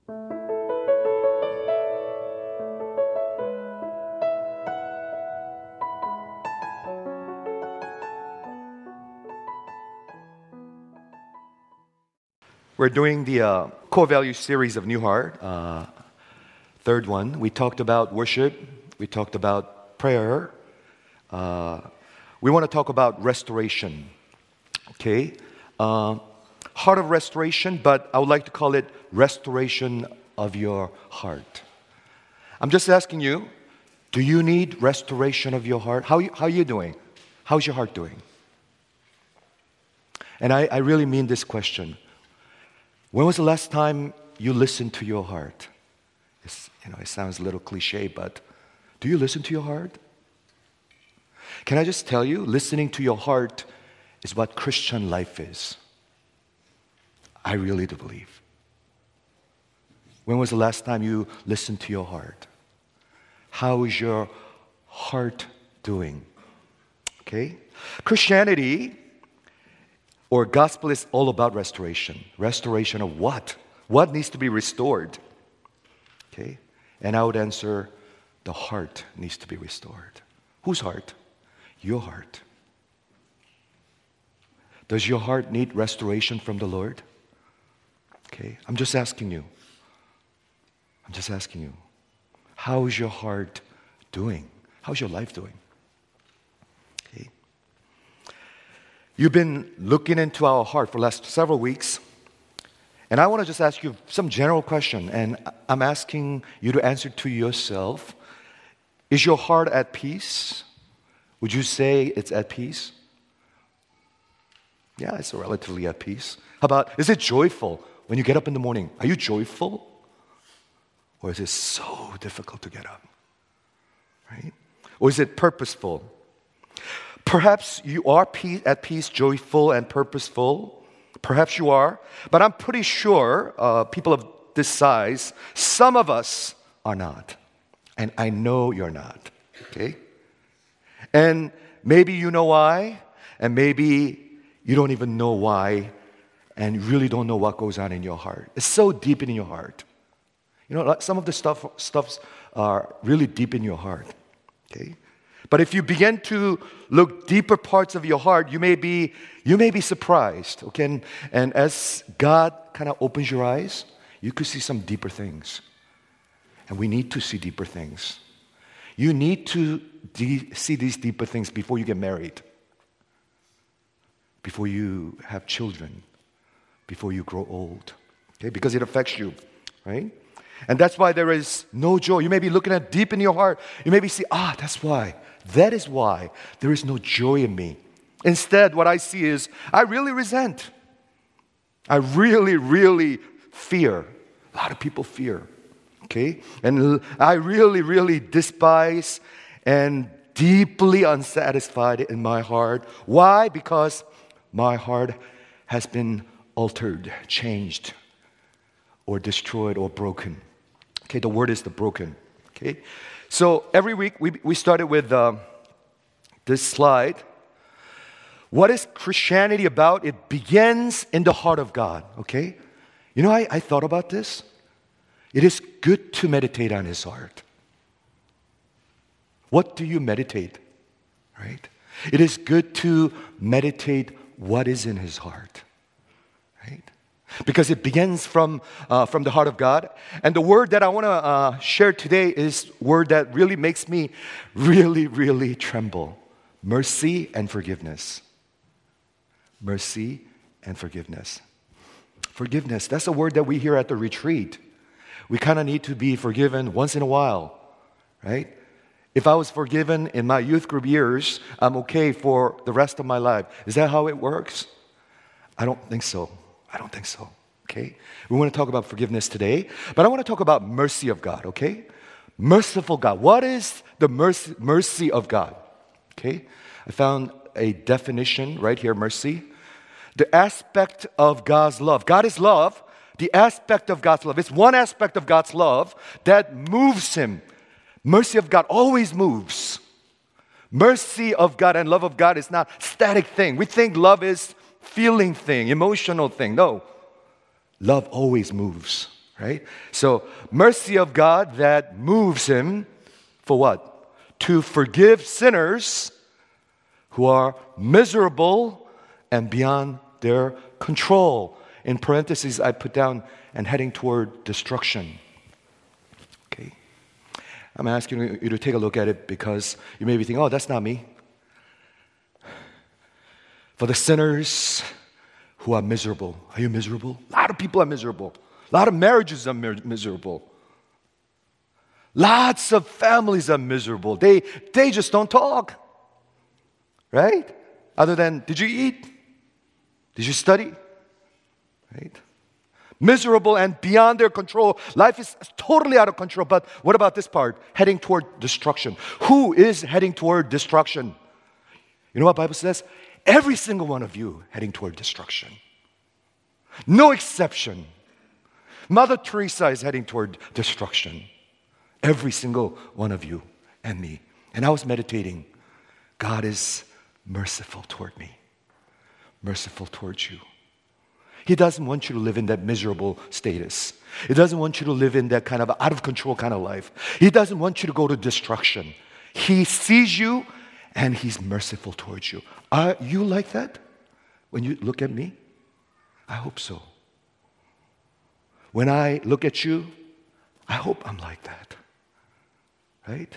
We're doing the core value series of New Heart, third one. We talked about worship. We talked about prayer. We want to talk about restoration. Okay? Heart of restoration, but I would like to call it restoration of your heart. I'm just asking you, do you need restoration of your heart? How are you doing? How's your heart doing? And I really mean this question. When was the last time you listened to your heart? It sounds a little cliche, but do you listen to your heart? Can I just tell you, listening to your heart is what Christian life is. I really do believe. When was the last time you listened to your heart? How is your heart doing? Okay? Christianity or gospel is all about restoration. Restoration of what? What needs to be restored? Okay? And I would answer, the heart needs to be restored. Whose heart? Your heart. Does your heart need restoration from the Lord? Okay? I'm just asking you. How is your heart doing? How's your life doing? Okay? You've been looking into our heart for the last several weeks. And I want to just ask you some general question. And I'm asking you to answer to yourself. Is your heart at peace? Would you say it's at peace? Yeah, it's relatively at peace. How about, is it joyful when you get up in the morning? Are you joyful? Or is it so difficult to get up? Right? Or is it purposeful? Perhaps you are at peace, joyful, and purposeful. Perhaps you are. But I'm pretty sure people of this size, some of us are not. And I know you're not. Okay? And maybe you know why. And maybe you don't even know why. And you really don't know what goes on in your heart. It's so deep in your heart. Some of the stuffs are really deep in your heart. Okay? But if you begin to look deeper parts of your heart, you may be surprised. Okay? And as God kind of opens your eyes, you could see some deeper things. And we need to see deeper things. You need to see these deeper things before you get married, before you have children, before you grow old. Okay? Because it affects you, right? And that's why there is no joy. You may be looking at deep in your heart. You may be saying, that's why. That is why there is no joy in me. Instead, what I see is, I really resent. I really, really fear. A lot of people fear. Okay? And I really, really despise and deeply unsatisfied in my heart. Why? Because my heart has been altered, changed, or destroyed, or broken. Okay, the word is the broken. Okay, so every week we started with this slide. What is Christianity about? It begins in the heart of God. Okay, I thought about this. It is good to meditate on His heart. What do you meditate? Right? It is good to meditate what is in His heart. Right? Because it begins from the heart of God. And the word that I want to share today is a word that really makes me really, really tremble. Mercy and forgiveness. Mercy and forgiveness. Forgiveness, that's a word that we hear at the retreat. We kind of need to be forgiven once in a while, right? If I was forgiven in my youth group years, I'm okay for the rest of my life. Is that how it works? I don't think so. Okay? We want to talk about forgiveness today, but I want to talk about mercy of God, okay? Merciful God. What is the mercy of God? Okay? I found a definition right here, mercy. The aspect of God's love. God is love. The aspect of God's love. It's one aspect of God's love that moves Him. Mercy of God always moves. Mercy of God and love of God is not static thing. We think love is feeling thing, emotional thing. No. Love always moves, right? So, mercy of God that moves him for what? To forgive sinners who are miserable and beyond their control. In parentheses, I put down, and heading toward destruction. Okay? I'm asking you to take a look at it because you may be thinking, oh, that's not me. For the sinners who are miserable. Are you miserable? A lot of people are miserable. A lot of marriages are miserable. Lots of families are miserable. They just don't talk. Right? Other than, did you eat? Did you study? Right? Miserable and beyond their control. Life is totally out of control. But what about this part? Heading toward destruction. Who is heading toward destruction? You know what the Bible says? Every single one of you heading toward destruction. No exception. Mother Teresa is heading toward destruction. Every single one of you and me. And I was meditating. God is merciful toward me. Merciful towards you. He doesn't want you to live in that miserable status. He doesn't want you to live in that kind of out of control kind of life. He doesn't want you to go to destruction. He sees you and He's merciful towards you. Are you like that when you look at me? I hope so. When I look at you, I hope I'm like that. Right?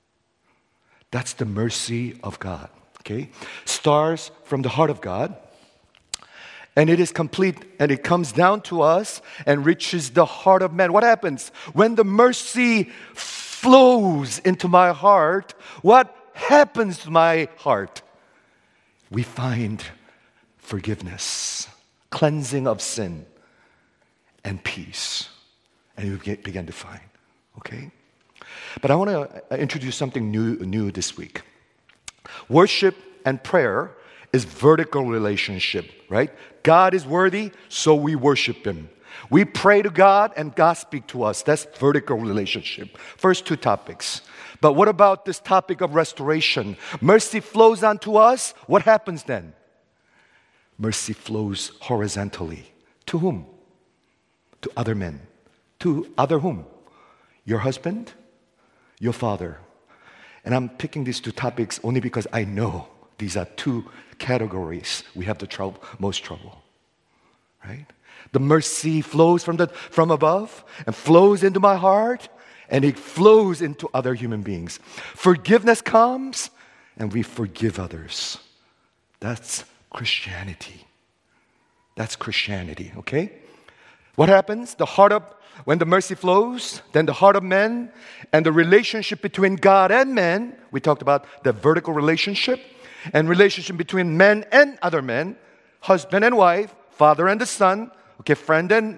That's the mercy of God. Okay? Stars from the heart of God. And it is complete and it comes down to us and reaches the heart of man. What happens? When the mercy flows into my heart, what happens to my heart? We find forgiveness, cleansing of sin, and peace. And we begin to find. Okay? But I want to introduce something new this week. Worship and prayer is vertical relationship, right? God is worthy, so we worship Him. We pray to God and God speaks to us. That's vertical relationship. First two topics. But what about this topic of restoration? Mercy flows onto us. What happens then? Mercy flows horizontally. To whom? To other men. To other whom? Your husband, your father. And I'm picking these two topics only because I know these are two categories we have the most trouble. Right? The mercy flows from above and flows into my heart, and it flows into other human beings. Forgiveness comes, and we forgive others. That's Christianity. That's Christianity, okay? What happens? When the mercy flows, then the heart of men and the relationship between God and men, we talked about the vertical relationship, and relationship between men and other men, husband and wife, father and the son, okay, friend and,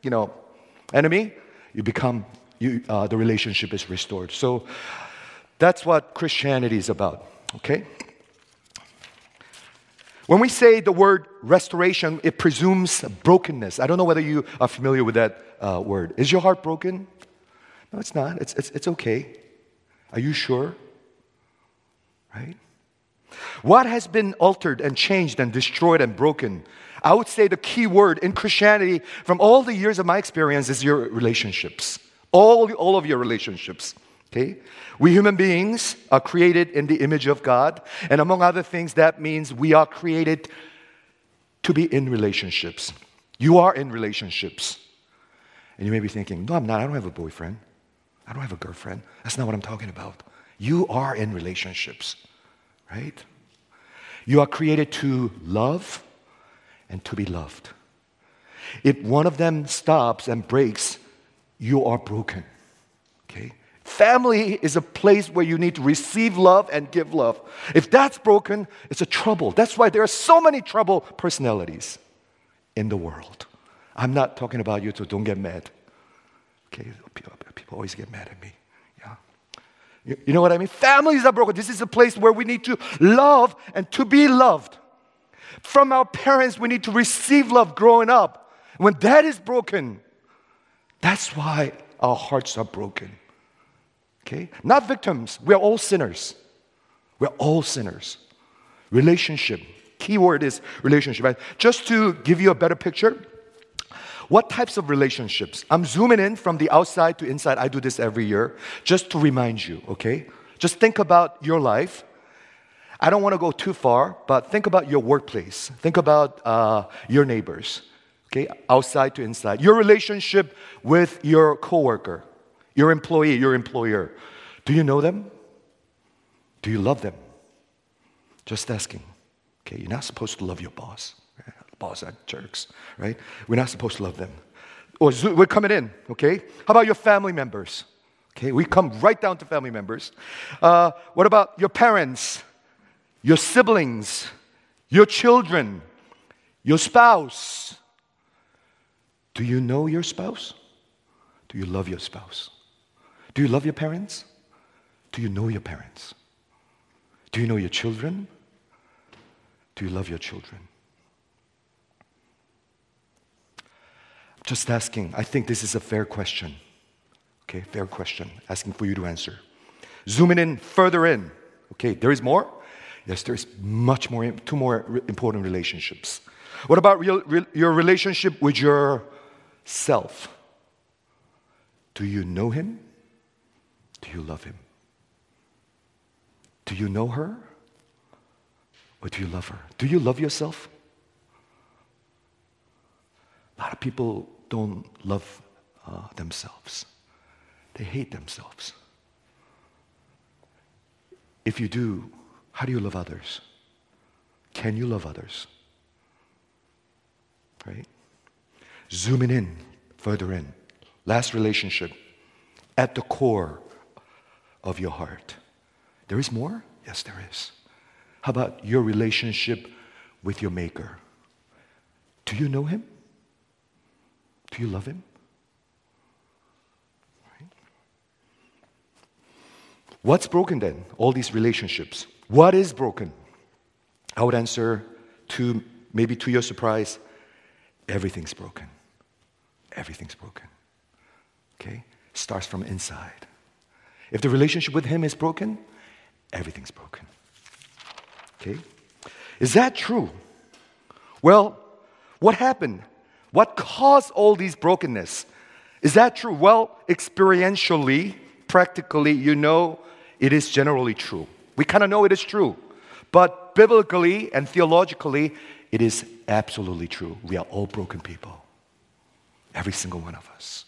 enemy, the relationship is restored. So that's what Christianity is about, okay? When we say the word restoration, it presumes brokenness. I don't know whether you are familiar with that word. Is your heart broken? No, it's not. It's okay. Are you sure? Right? What has been altered and changed and destroyed and broken? I would say the key word in Christianity from all the years of my experience is your relationships. All of your relationships. Okay? We human beings are created in the image of God. And among other things, that means we are created to be in relationships. You are in relationships. And you may be thinking, no, I'm not. I don't have a boyfriend. I don't have a girlfriend. That's not what I'm talking about. You are in relationships. Right? You are created to love and to be loved. If one of them stops and breaks, you are broken. Okay? Family is a place where you need to receive love and give love. If that's broken, it's a trouble. That's why there are so many trouble personalities in the world. I'm not talking about you, so don't get mad. Okay? People always get mad at me. You know what I mean? Families are broken. This is a place where we need to love and to be loved. From our parents, we need to receive love growing up. When that is broken, that's why our hearts are broken. Okay? Not victims. We're all sinners. We're all sinners. Relationship. Key word is relationship. Right? Just to give you a better picture, What types of relationships? I'm zooming in from the outside to inside. I do this every year just to remind you, okay? Just think about your life. I don't want to go too far, but think about your workplace. Think about your neighbors, okay? Outside to inside. Your relationship with your coworker, your employee, your employer. Do you know them? Do you love them? Just asking. Okay, you're not supposed to love your boss. Boss are jerks, right? We're not supposed to love them. Or we're coming in, okay? How about your family members? Okay, we come right down to family members. What about your parents, your siblings, your children, your spouse? Do you know your spouse? Do you love your spouse? Do you love your parents? Do you know your parents? Do you know your children? Do you love your children? Just asking. I think this is a fair question. Okay, fair question. Asking for you to answer. Zooming in, further in. Okay, there is more? Yes, there is much more, two more important relationships. What about your relationship with yourself? Do you know him? Do you love him? Do you know her? Or do you love her? Do you love yourself? A lot of people don't love themselves. They hate themselves. If you do, how do you love others? Can you love others? Right? Zooming in, further in. Last relationship, at the core of your heart. There is more? Yes, there is. How about your relationship with your Maker? Do you know him? Do you love him? Right. What's broken then? All these relationships. What is broken? I would answer maybe to your surprise, everything's broken. Everything's broken. Okay? Starts from inside. If the relationship with him is broken, everything's broken. Okay? Is that true? Well, what happened? What caused all these brokenness? Is that true? Well, experientially, practically, you know it is generally true. We kind of know it is true. But biblically and theologically, it is absolutely true. We are all broken people. Every single one of us.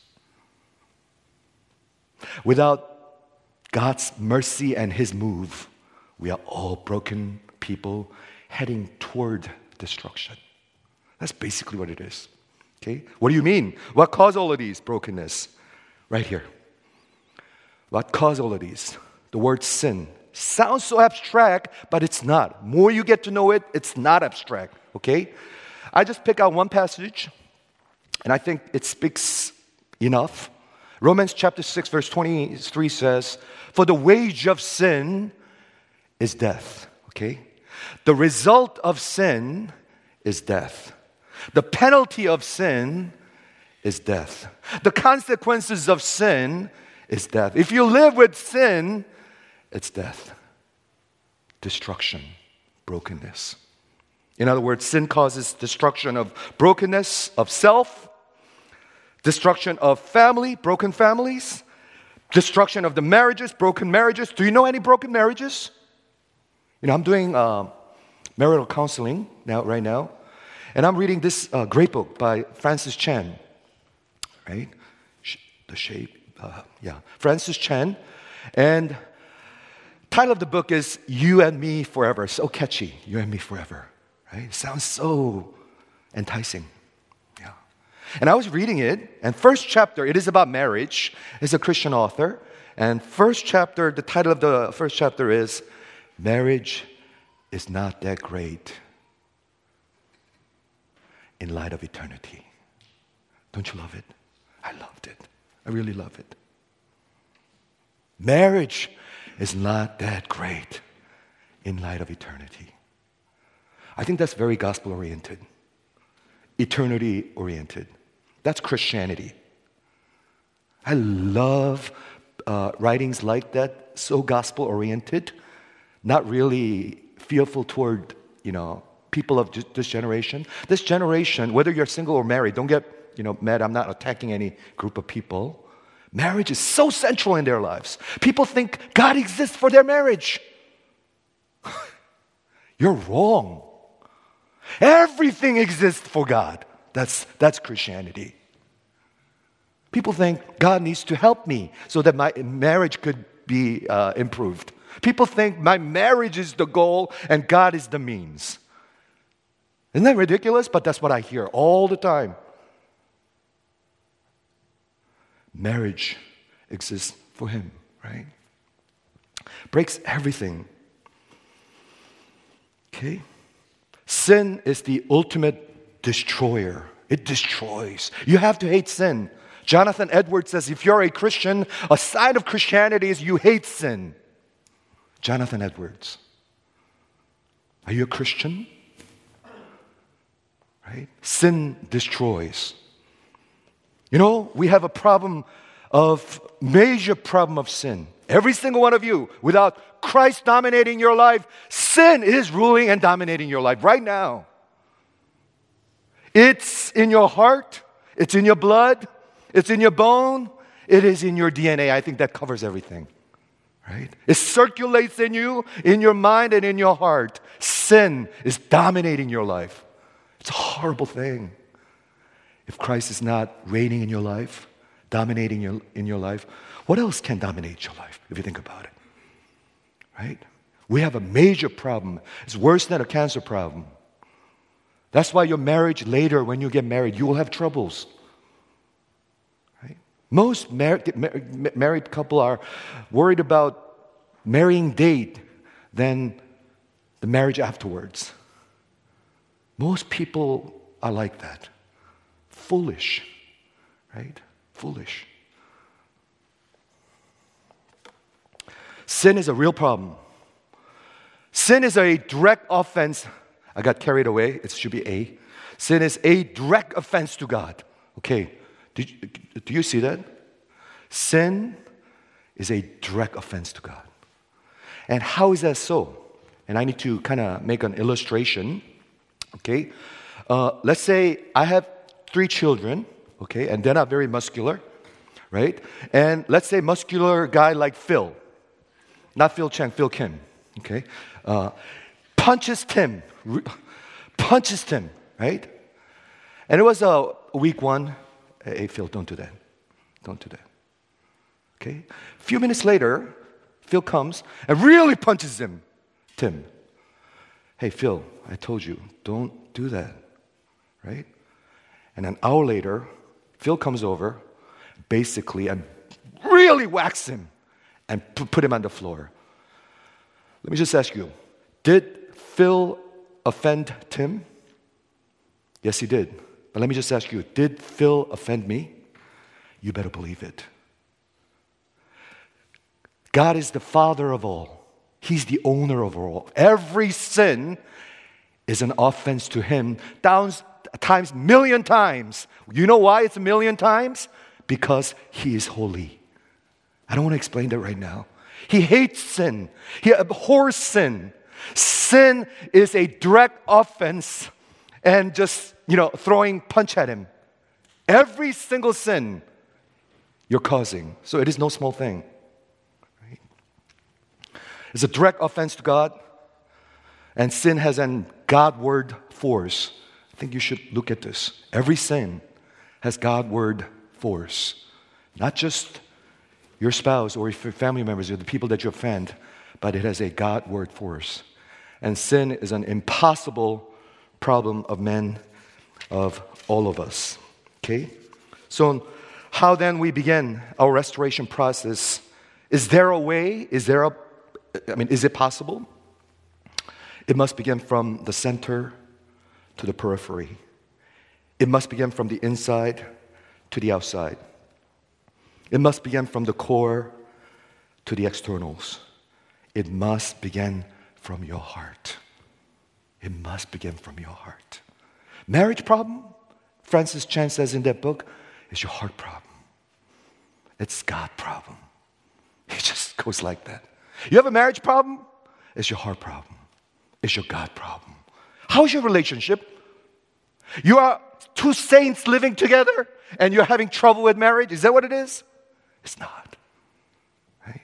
Without God's mercy and his move, we are all broken people heading toward destruction. That's basically what it is. Okay? What do you mean? What caused all of these brokenness? Right here. What caused all of these? The word sin. Sounds so abstract, but it's not. More you get to know it, it's not abstract. Okay? I just pick out one passage, and I think it speaks enough. Romans chapter 6, verse 23 says, "For the wage of sin is death." Okay? The result of sin is death. The penalty of sin is death. The consequences of sin is death. If you live with sin, it's death, destruction, brokenness. In other words, sin causes destruction of brokenness of self, destruction of family, broken families, destruction of the marriages, broken marriages. Do you know any broken marriages? You know, I'm doing marital counseling right now, and I'm reading this great book by Francis Chan, right? Francis Chan, and title of the book is "You and Me Forever." So catchy, "You and Me Forever," right? It sounds so enticing. Yeah, and I was reading it, and first chapter, it is about marriage. It's a Christian author, and first chapter, the title of the first chapter is "Marriage is Not That Great in Light of Eternity." Don't you love it? I loved it. I really love it. Marriage is not that great in light of eternity. I think that's very gospel-oriented, eternity-oriented. That's Christianity. I love writings like that, so gospel-oriented, not really fearful toward, people of this generation. This generation, whether you're single or married, don't get met. I'm not attacking any group of people. Marriage is so central in their lives. People think God exists for their marriage. You're wrong. Everything exists for God. That's Christianity. People think God needs to help me so that my marriage could be improved. People think my marriage is the goal and God is the means. Isn't that ridiculous? But that's what I hear all the time. Marriage exists for Him, right? Breaks everything. Okay? Sin is the ultimate destroyer. It destroys. You have to hate sin. Jonathan Edwards says, if you're a Christian, a sign of Christianity is you hate sin. Jonathan Edwards. Are you a Christian? Right? Sin destroys. We have a major problem of sin. Every single one of you, without Christ dominating your life, sin is ruling and dominating your life right now. It's in your heart, it's in your blood, it's in your bone, it is in your DNA. I think that covers everything. Right? It circulates in you, in your mind, and in your heart. Sin is dominating your life. It's a horrible thing. If Christ is not reigning in your life, dominating in your life, what else can dominate your life, if you think about it? Right? We have a major problem. It's worse than a cancer problem. That's why your marriage later, when you get married, you will have troubles. Right? Most married couple are worried about marrying date than the marriage afterwards. Most people are like that. Foolish. Right? Foolish. Sin is a real problem. Sin is a direct offense. I got carried away. It should be A. Sin is a direct offense to God. Okay. Do you see that? Sin is a direct offense to God. And how is that so? And I need to kind of make an illustration. Okay. Let's say I have 3 children. Okay. And they're not very muscular. Right? And let's say muscular guy like Phil. Not Phil Chang, Phil Kim. Okay. Punches Tim, right? And it was week 1. Hey, Phil, don't do that. Don't do that. Okay? A few minutes later, Phil comes and really punches him, Tim. Hey, Phil, I told you, don't do that. Right? And an hour later, Phil comes over, basically, and really whacks him and put him on the floor. Let me just ask you, did Phil offend Tim? Yes, he did. But let me just ask you, did Phil offend me? You better believe it. God is the Father of all. He's the owner of all. Every sin is an offense to Him, times million times. You know why it's a million times? Because He is holy. I don't want to explain that right now. He hates sin. He abhors sin. Sin is a direct offense and just, throwing punch at Him. Every single sin you're causing. So it is no small thing. Right? It's a direct offense to God. And sin has an Godward force. I think you should look at this. Every sin has Godward force. Not just your spouse or your family members or the people that you offend, but it has a Godward force. And sin is an impossible problem of men, of all of us. Okay? So how then we begin our restoration process? Is there a way? Is it possible? It must begin from the center to the periphery. It must begin from the inside to the outside. It must begin from the core to the externals. It must begin from your heart. It must begin from your heart. Marriage problem, Francis Chan says in that book, is your heart problem. It's God problem. It just goes like that. You have a marriage problem, it's your heart problem. It's your God problem. How's your relationship? You are two saints living together and you're having trouble with marriage. Is that what it is? It's not. Right?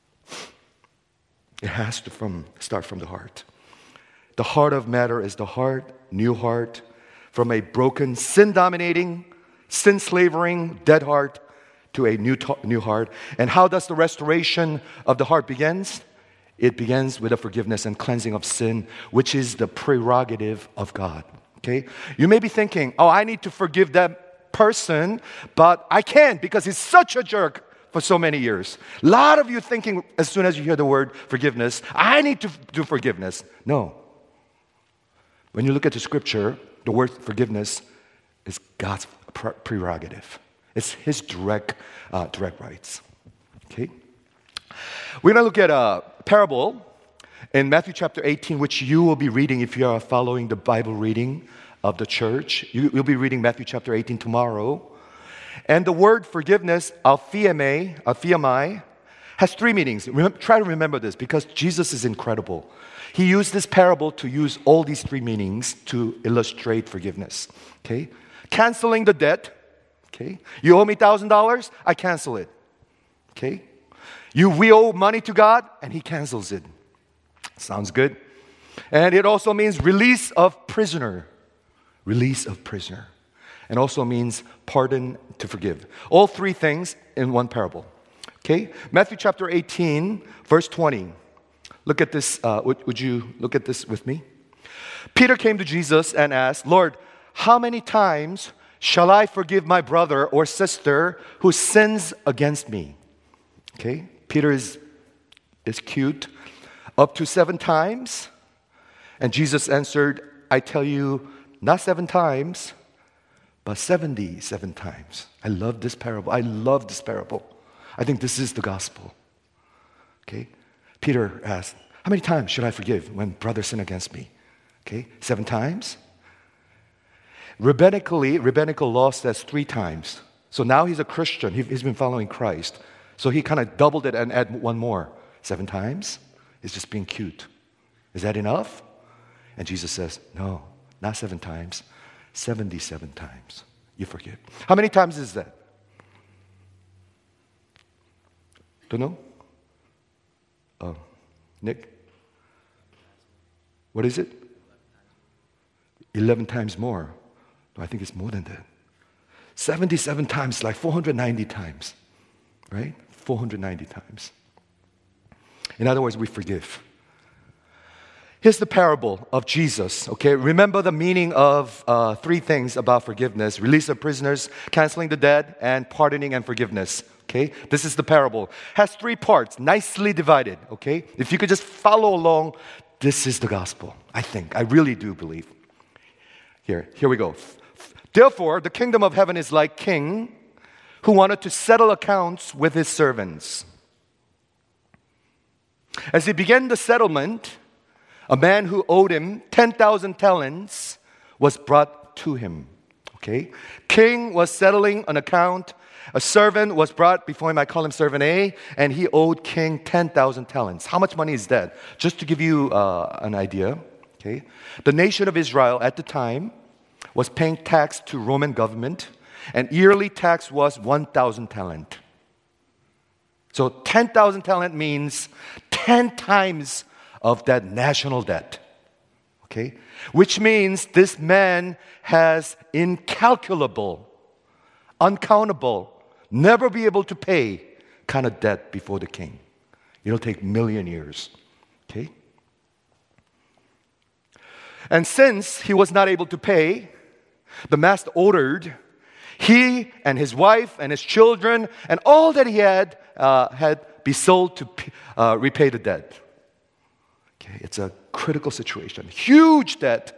It has to start from the heart. The heart of matter is the heart, new heart, from a broken, sin-dominating, sin-slavering, dead heart to a new heart. And how does the restoration of the heart begins? It begins with a forgiveness and cleansing of sin, which is the prerogative of God. Okay? You may be thinking, oh, I need to forgive that person, but I can't because he's such a jerk for so many years. A lot of you thinking as soon as you hear the word forgiveness, I need to do forgiveness. No. When you look at the scripture, the word forgiveness is God's prerogative. It's His direct rights. Okay? We're going to look at a parable in Matthew chapter 18, which you will be reading if you are following the Bible reading of the church. You'll be reading Matthew chapter 18 tomorrow. And the word forgiveness, aphiamai, has three meanings. Try to remember this because Jesus is incredible. He used this parable to use all these three meanings to illustrate forgiveness. Okay? Canceling the debt. Okay? You owe me $1,000, I cancel it. Okay? We owe money to God, and He cancels it. Sounds good. And it also means release of prisoner. Release of prisoner. And also means pardon to forgive. All three things in one parable. Okay? Matthew chapter 18, verse 20. Look at this. Would you look at this with me? Peter came to Jesus and asked, Lord, how many times shall I forgive my brother or sister who sins against me? Okay? Peter is cute. Up to 7 times. And Jesus answered, I tell you, not 7 times, but 77 times. I love this parable. I think this is the gospel. Okay? Peter asked, how many times should I forgive when brothers sin against me? Okay? 7 times? Rabbinical law says 3 times. So now he's a Christian. He's been following Christ. So he kind of doubled it and add 1 more. 7 times? It's just being cute. Is that enough? And Jesus says, no, not 7 times. 77 times you forgive. How many times is that? Don't know? Nick? What is it? 11 times more. No, I think it's more than that. 77 times, like 490 times. Right? 490 times. In other words, we forgive. Here's the parable of Jesus, okay? Remember the meaning of 3 things about forgiveness. Release of prisoners, canceling the debt, and pardoning and forgiveness, okay? This is the parable. Has 3 parts, nicely divided, okay? If you could just follow along, this is the gospel, I think. I really do believe. Here we go. Therefore, the kingdom of heaven is like king who wanted to settle accounts with his servants. As he began the settlement, a man who owed him 10,000 talents was brought to him. Okay? King was settling an account. A servant was brought before him. I call him servant A. And he owed king 10,000 talents. How much money is that? Just to give you an idea. Okay? The nation of Israel at the time was paying tax to Roman government. And yearly tax was 1,000 talent. So 10,000 talent means 10 times of that national debt. Okay? Which means this man has incalculable, uncountable, never be able to pay kind of debt before the king. It'll take million years. Okay? And since he was not able to pay, the master ordered he and his wife and his children and all that he had be sold to repay the debt. Okay, it's a critical situation. Huge debt.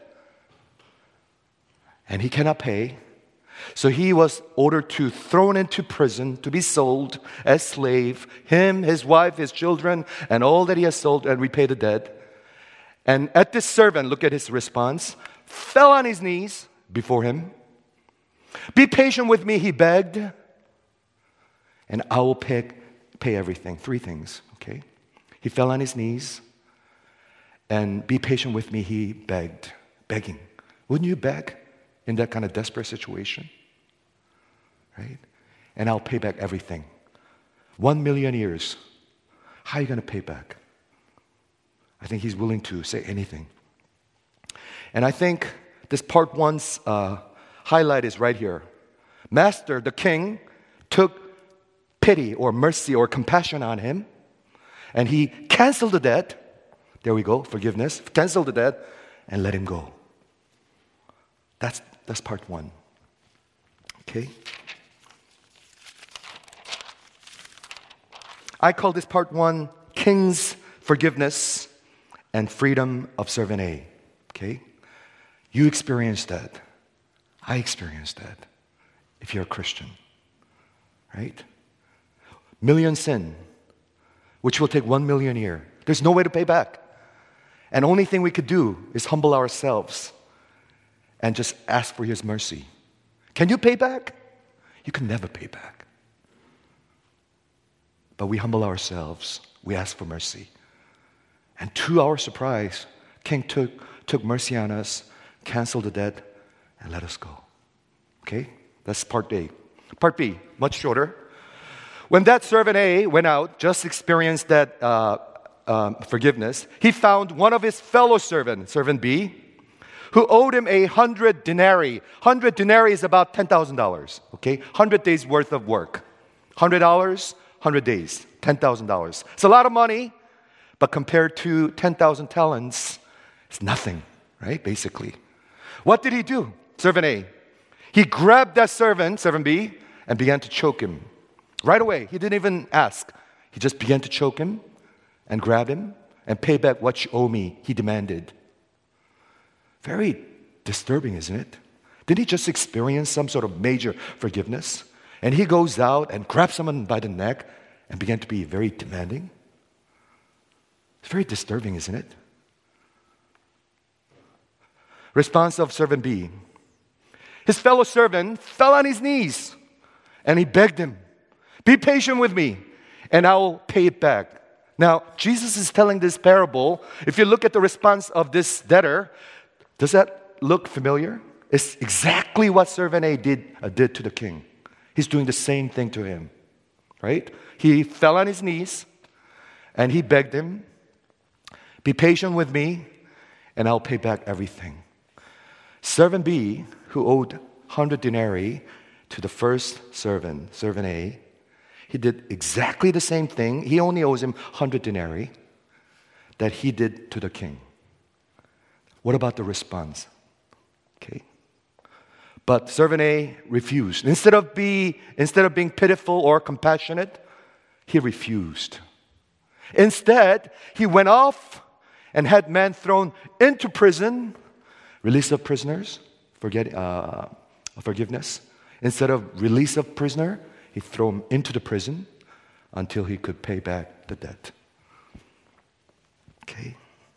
And he cannot pay. So he was ordered to thrown into prison, to be sold as slave. Him, his wife, his children, and all that he has sold and repay the debt. And at this servant, look at his response, fell on his knees before him. Be patient with me, he begged. And I will pay everything. 3 things, okay? He fell on his knees. And be patient with me, he begged. Begging. Wouldn't you beg? in that kind of desperate situation? Right? And I'll pay back everything. 1 million years. How are you going to pay back? I think he's willing to say anything. And I think this part one's highlight is right here. Master, the king, took pity or mercy or compassion on him, and he canceled the debt. There we go, forgiveness. Canceled the debt and let him go. That's part one. Okay? I call this part one King's Forgiveness and Freedom of Servant A. Okay? You experienced that. I experienced that. If you're a Christian. Right? Million sin, which will take 1 million year. There's no way to pay back. And only thing we could do is humble ourselves and just ask for His mercy. Can you pay back? You can never pay back. But we humble ourselves. We ask for mercy. And to our surprise, King took mercy on us, canceled the debt, and let us go. Okay? That's part A. Part B, much shorter. When that servant A went out, just experienced that forgiveness, he found one of his fellow servants, servant B, who owed him 100 denarii. 100 denarii is about $10,000, okay? 100 days worth of work. $100, 100 days, $10,000. It's a lot of money, but compared to 10,000 talents, it's nothing, right? Basically. What did he do? Servant A. He grabbed that servant, servant B, and began to choke him. Right away. He didn't even ask. He just began to choke him and grab him and pay back what you owe me, he demanded. Very disturbing, isn't it? Did he just experience some sort of major forgiveness? And he goes out and grabs someone by the neck and began to be very demanding? It's very disturbing, isn't it? Response of servant B. His fellow servant fell on his knees and he begged him, "Be patient with me and I will pay it back." Now, Jesus is telling this parable. If you look at the response of this debtor, does that look familiar? It's exactly what servant A did to the king. He's doing the same thing to him, right? He fell on his knees and he begged him, "Be patient with me and I'll pay back everything." Servant B, who owed 100 denarii to the first servant, servant A, he did exactly the same thing. He only owes him 100 denarii that he did to the king. What about the response? Okay. But servant A refused. Instead of being pitiful or compassionate, he refused. Instead, he went off and had men thrown into prison, release of prisoners, forgiveness. Instead of release of prisoner, he threw him into the prison until he could pay back the debt. Okay.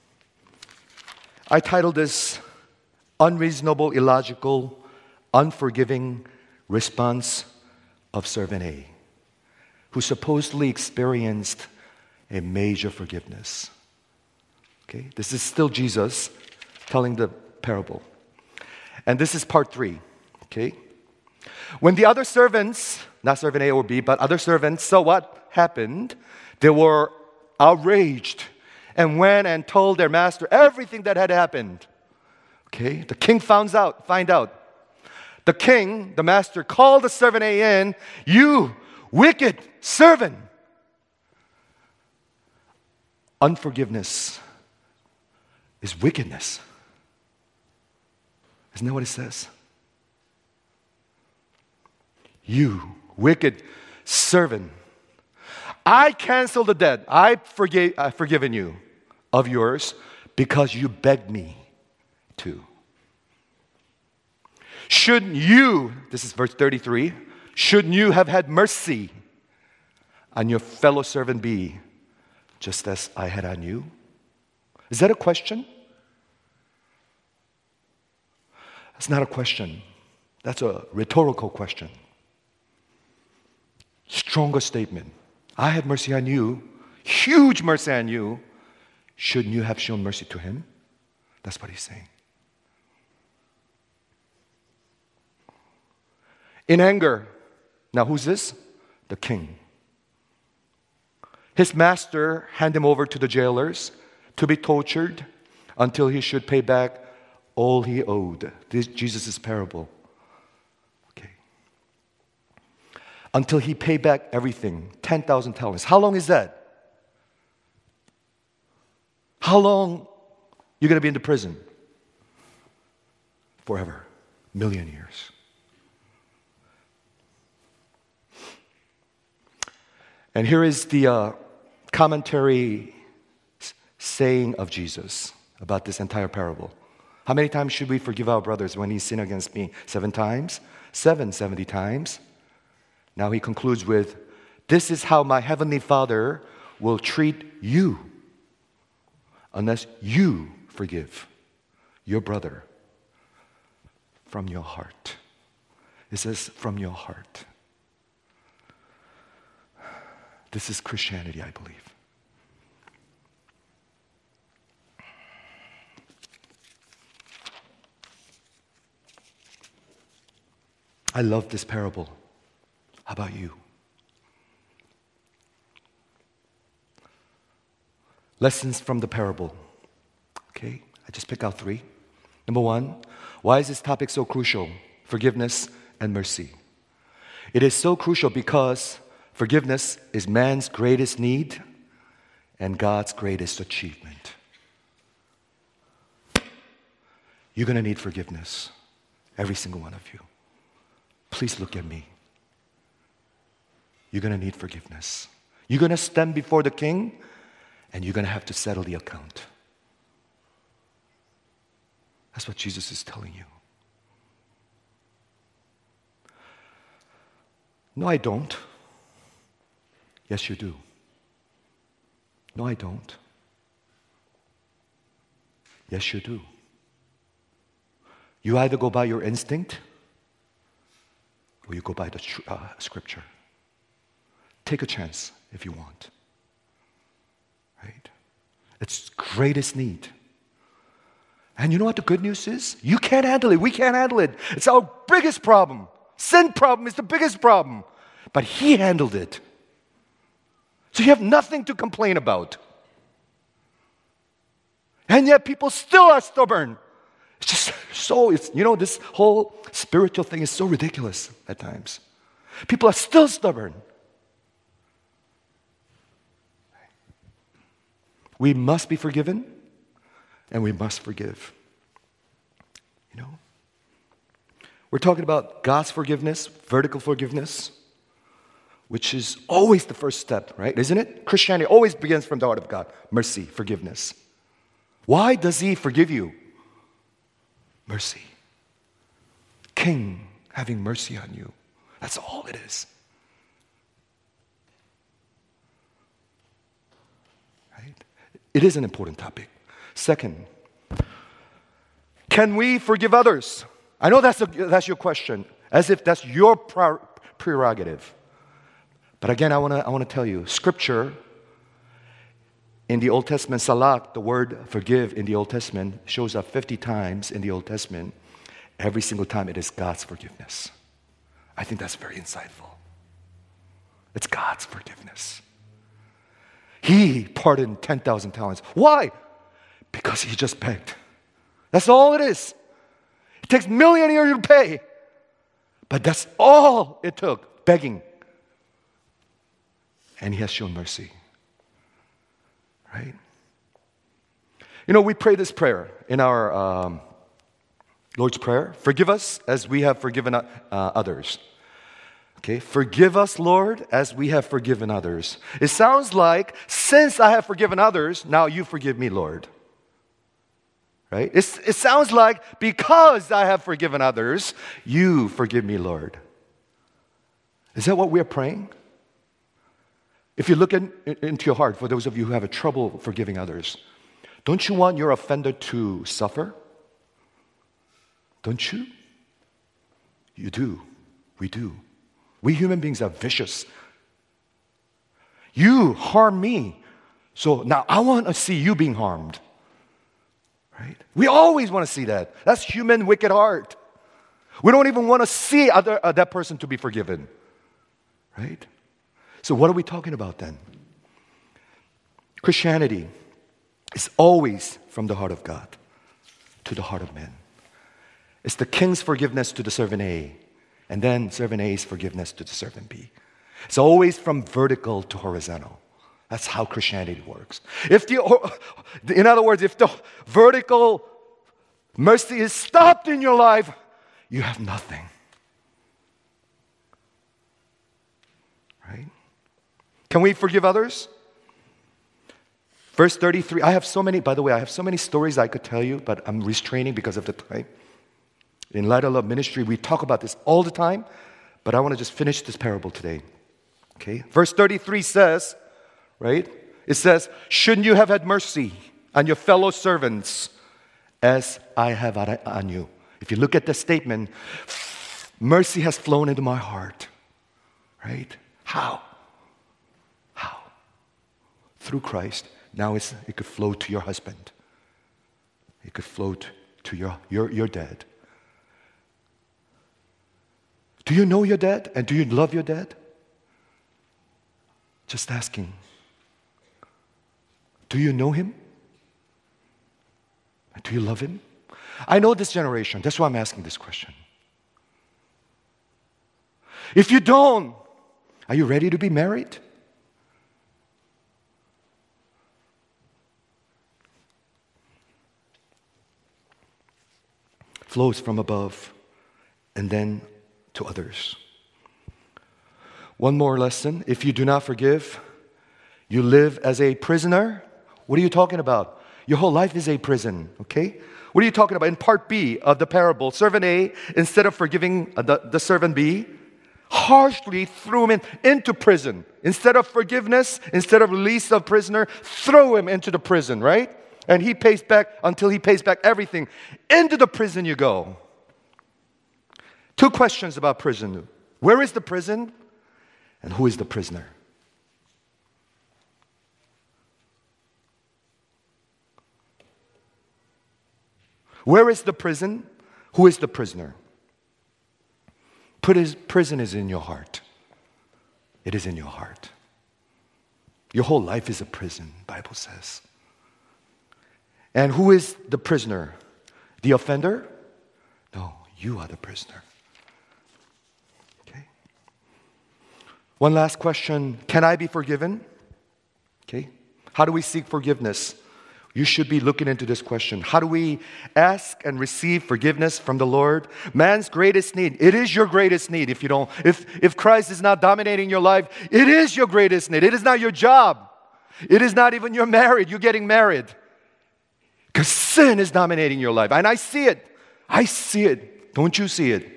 I titled this Unreasonable, Illogical, Unforgiving Response of Servant A, who supposedly experienced a major forgiveness. Okay. This is still Jesus telling the parable. And this is part 3. Okay. When the other servants, not servant A or B, but other servants saw what happened, they were outraged and went and told their master everything that had happened. Okay, the king find out. The king, the master, called the servant A in. "You wicked servant." Unforgiveness is wickedness. Isn't that what it says? "You wicked servant, I cancel the debt. I've forgiven you of yours because you begged me to. Shouldn't you," this is verse 33, "shouldn't you have had mercy on your fellow servant B just as I had on you?" Is that a question? That's not a question. That's a rhetorical question. Stronger statement. I had mercy on you, huge mercy on you. Shouldn't you have shown mercy to him? That's what he's saying. In anger. Now who's this? The king. His master handed him over to the jailers to be tortured until he should pay back all he owed. This is Jesus' parable. Okay. Until he paid back everything, 10,000 talents. How long is that? How long you're going to be in the prison? Forever. Million years. And here is the commentary saying of Jesus about this entire parable. How many times should we forgive our brothers when he sin against me? 7 times? 70 times. Now he concludes with, this is how my heavenly Father will treat you unless you forgive your brother from your heart. It says from your heart. This is Christianity, I believe. I love this parable. How about you? Lessons from the parable. Okay, I just pick out 3. Number 1, why is this topic so crucial? Forgiveness and mercy. It is so crucial because forgiveness is man's greatest need and God's greatest achievement. You're going to need forgiveness, every single one of you. Please look at me. You're going to need forgiveness. You're going to stand before the king and you're going to have to settle the account. That's what Jesus is telling you. No, I don't. Yes, you do. No, I don't. Yes, you do. You either go by your instinct or you go by the scripture. Take a chance if you want. Right? It's greatest need. And you know what the good news is? You can't handle it. We can't handle it. It's our biggest problem. Sin problem is the biggest problem. But he handled it. So you have nothing to complain about. And yet people still are stubborn. It's just so, this whole spiritual thing is so ridiculous at times. People are still stubborn. We must be forgiven and we must forgive. We're talking about God's forgiveness, vertical forgiveness, which is always the first step, right? Isn't it? Christianity always begins from the heart of God. Mercy, forgiveness. Why does he forgive you? Mercy. King having mercy on you. That's all it is. Right? It is an important topic. Second, can we forgive others? I know that's your question, as if that's your prerogative. But again, I want to tell you, Scripture in the Old Testament, salak, the word forgive in the Old Testament, shows up 50 times in the Old Testament. Every single time it is God's forgiveness. I think that's very insightful. It's God's forgiveness. He pardoned 10,000 talents. Why? Because he just begged. That's all it is. It takes million years to pay. But that's all it took, begging. And he has shown mercy. Right? We pray this prayer in our Lord's Prayer. Forgive us as we have forgiven others. Okay? Forgive us, Lord, as we have forgiven others. It sounds like, since I have forgiven others, now you forgive me, Lord. Right? It sounds like, because I have forgiven others, you forgive me, Lord. Is that what we're praying? If you look into your heart, for those of you who have trouble forgiving others, don't you want your offender to suffer? Don't you? You do. We do. We human beings are vicious. You harm me, so now I want to see you being harmed. Right? We always want to see that. That's human wicked heart. We don't even want to see that person to be forgiven. Right? So what are we talking about then? Christianity is always from the heart of God to the heart of man. It's the king's forgiveness to the servant A, and then servant A's forgiveness to the servant B. It's always from vertical to horizontal. That's how Christianity works. In other words, if the vertical mercy is stopped in your life, you have nothing. Right? Can we forgive others? Verse 33, I have so many stories I could tell you, but I'm restraining because of the time. In Light of Love Ministry, we talk about this all the time, but I want to just finish this parable today. Okay? Verse 33 says, right? It says, shouldn't you have had mercy on your fellow servants as I have on you? If you look at the statement, mercy has flown into my heart. Right? How? Through Christ. Now it could flow to your husband. It could flow to your dad. Do you know your dad? And do you love your dad? Just asking. Do you know him? And do you love him? I know this generation. That's why I'm asking this question. If you don't, are you ready to be married? Flows from above and then to others. One more lesson. If you do not forgive, you live as a prisoner. What are you talking about? Your whole life is a prison, okay? What are you talking about? In part B of the parable, servant A, instead of forgiving the servant B, harshly threw him into prison. Instead of forgiveness, instead of release of prisoner, throw him into the prison, right? And he pays back until he pays back everything. Into the prison you go. Two questions about prison. Where is the prison? And who is the prisoner? Where is the prison? Who is the prisoner? Prison is in your heart. It is in your heart. Your whole life is a prison, the Bible says. And who is the prisoner? The offender? No, you are the prisoner. Okay. One last question. Can I be forgiven? Okay. How do we seek forgiveness? You should be looking into this question. How do we ask and receive forgiveness from the Lord? Man's greatest need. It is your greatest need. If Christ is not dominating your life, it is your greatest need. It is not your job. It is not even you're married. You're getting married. Because sin is dominating your life. And I see it. I see it. Don't you see it?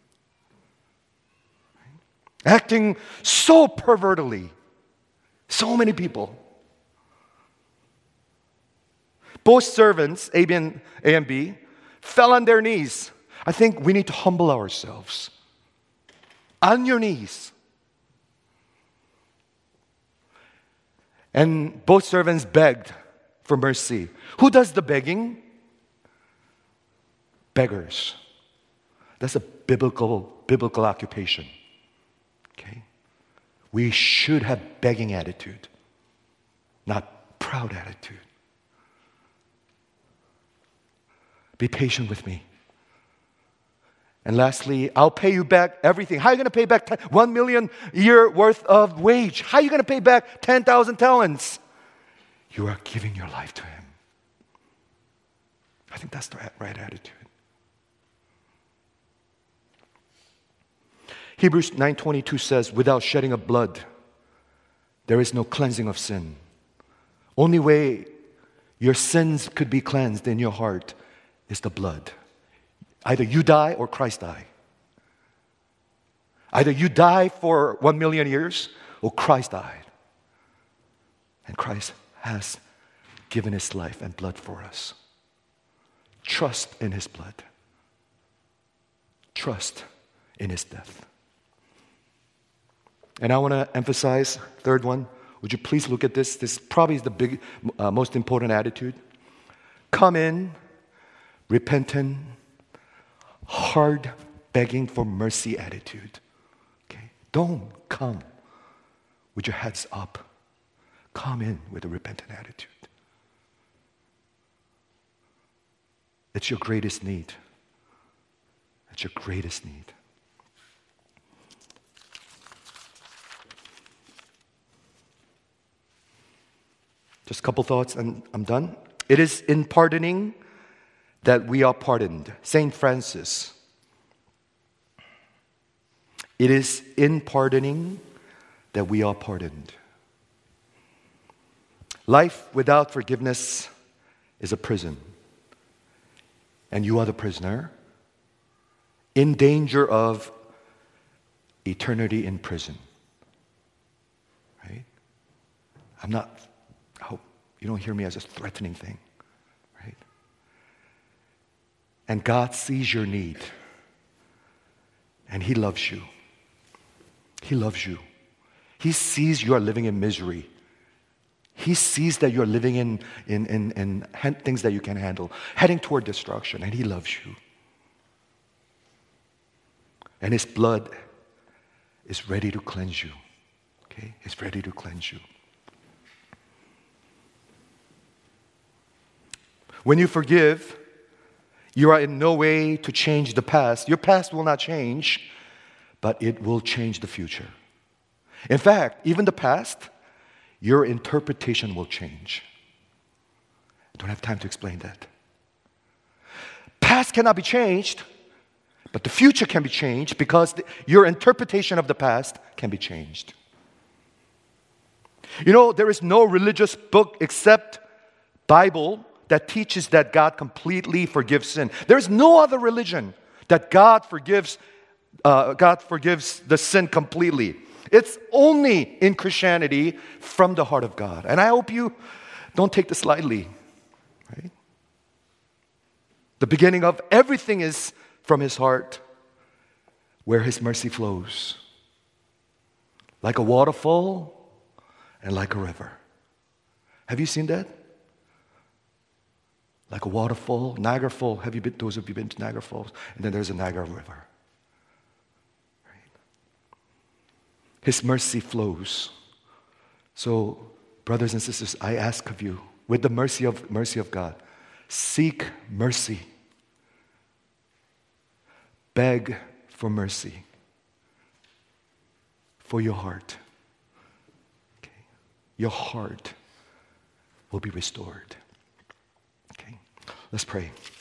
Acting so pervertedly. So many people. Both servants, A and B, fell on their knees. I think we need to humble ourselves. On your knees. And both servants begged for mercy. Who does the begging? Beggars. That's a biblical occupation. Okay? We should have begging attitude, not proud attitude. Be patient with me. And lastly, I'll pay you back everything. How are you going to pay back 1 million year worth of wage? How are you going to pay back 10,000 talents? You are giving your life to Him. I think that's the right attitude. Hebrews 9:22 says, without shedding of blood, there is no cleansing of sin. Only way your sins could be cleansed in your heart is the blood. Either you die or Christ die. Either you die for 1 million years or Christ died. And Christ has given His life and blood for us. Trust in His blood. Trust in His death. And I want to emphasize, third one, would you please look at this? This probably is the most important attitude. Come in, repentant, hard begging for mercy attitude. Okay? Don't come with your heads up. Come in with a repentant attitude. It's your greatest need. It's your greatest need. Just a couple thoughts and I'm done. It is in pardoning that we are pardoned. Saint Francis. It is in pardoning that we are pardoned. Life without forgiveness is a prison. And you are the prisoner in danger of eternity in prison. Right? I hope you don't hear me as a threatening thing. Right? And God sees your need. And He loves you. He loves you. He sees you are living in misery. He sees that you're living in things that you can handle, heading toward destruction, and He loves you. And His blood is ready to cleanse you. Okay? It's ready to cleanse you. When you forgive, you are in no way to change the past. Your past will not change, but it will change the future. In fact, even the past, your interpretation will change. I don't have time to explain that. Past cannot be changed, but the future can be changed because your interpretation of the past can be changed. You know, there is no religious book except Bible that teaches that God completely forgives sin. There is no other religion that God forgives the sin completely. It's only in Christianity from the heart of God. And I hope you don't take this lightly. Right? The beginning of everything is from His heart, where His mercy flows. Like a waterfall and like a river. Have you seen that? Like a waterfall, Niagara Falls. Those of you been to Niagara Falls? And then there's a Niagara River. His mercy flows. So, brothers and sisters, I ask of you, with the mercy of God, seek mercy. Beg for mercy for your heart. Okay? Your heart will be restored. Okay? Let's pray.